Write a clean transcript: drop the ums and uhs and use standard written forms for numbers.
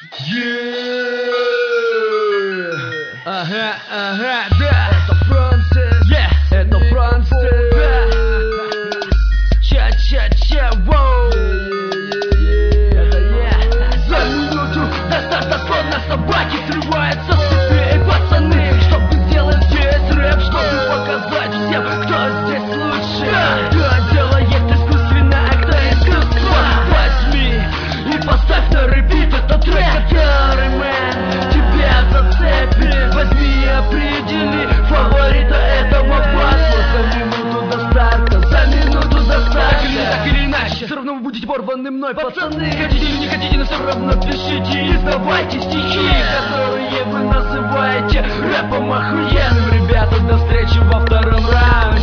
Ага, да. Это Франсис. Это Франсис. Ча-ча-ча, воу. Это я. За минуту до старта словно собаки срываются с цепей пацаны, чтобы сделать здесь рэп, чтобы показать всем, кто здесь лучше. Кто делает искусственно, а кто искусство. Возьми и поставь на репит этот трек, который, мэн, тебя зацепит. Возьми и определи фаворита этого батла. За минуту до старта, за минуту до старта. Так или иначе, все равно вы будете порваны мной, пацаны. Хотите или не хотите, но все равно пишите и сдавайте стихи, которые вы называете рэпом охуенным. Ребята, до встречи во втором раунде.